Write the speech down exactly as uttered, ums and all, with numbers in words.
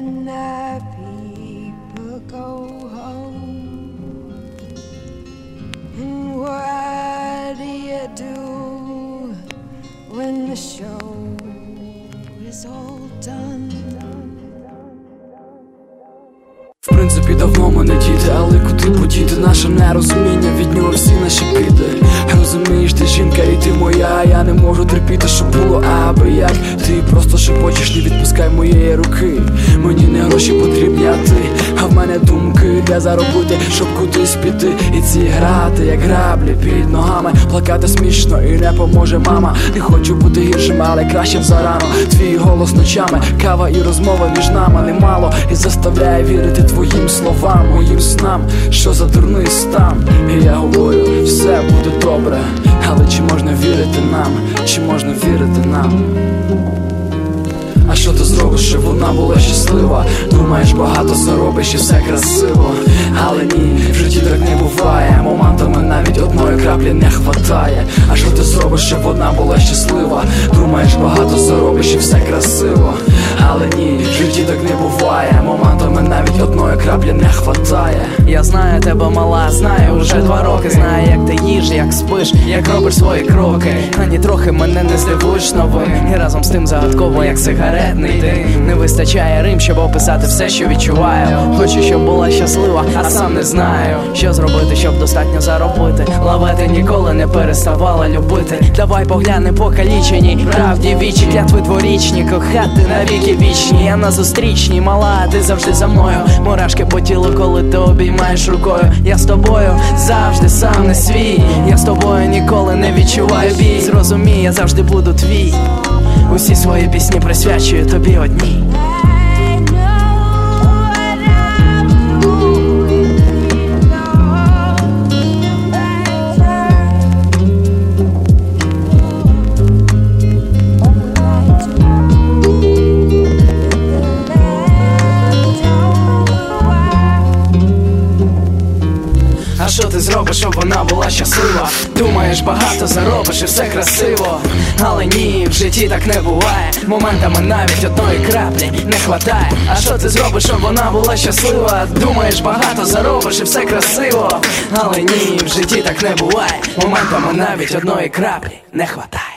when the people go home. And what do you do when the show is all done? В принципі, давно мене діти, але куди подіти наше нерозуміння, від нього всі наші біди. Розумієш, ти жінка і ти моя, я не можу терпіти, щоб було аби як. Ти просто шепочеш, не відпускай моєї руки. Мені не гроші потрібні, а ти, а в мене думки, де заробити, щоб кудись піти. І ці грати, як граблі під ногами. Плакати смішно і не поможе мама. Не хочу бути гіршим, але краще б зарано. Твій голос ночами, кава і розмова між нами немало. І заставляє вірити твоїм словам, моїм снам. Що за дурний стан? І я говорю, все буде добре. Але чи можна вірити нам? Чи можна вірити нам? А що ти зробиш, щоб вона була щаслива? Думаєш, багато заробиш і все красиво. Але ні, в житті так не буває. Моментами навіть одної краплі не хватає. А що ти зробиш, щоб вона була щаслива? Думаєш, багато заробиш і все красиво. Але ні, в житті так не буває. Моментами навіть одної краплі не хватає. Я знаю тебе, мала, знаю уже два роки. Знаю, як ти їш, як спиш, як робиш свої кроки. Ані трохи мене не здивуєш новим. І разом з тим загадково, як сигаретний дим. Не вистачає рим, щоб описати все, що відчуваю. Хочу, щоб була щаслива, а сам не знаю, що зробити, щоб достатньо заробити. Лавети ніколи не переставала любити. Давай поглянем покалічені правді вічі, клятви дворічні, кохати навіки вічні. Я на зустрічній, мала, ти завжди за мною. Мурашки по тілу, коли ти обіймаєш рукою. Я з тобою завжди сам не свій. Я з тобою ніколи не відчуваю бій. Зрозумій, я завжди буду твій. Усі свої пісні присвячую тобі одній. А що ти зробиш, щоб вона була щаслива? Думаєш, багато заробиш і все красиво. Але ні, в житті так не буває. Моментами навіть одної краплі не хватає. А що ти зробиш, щоб вона була щаслива? Думаєш, багато заробиш і все красиво. Але ні, в житті так не буває. Моментами навіть одної краплі не хватає.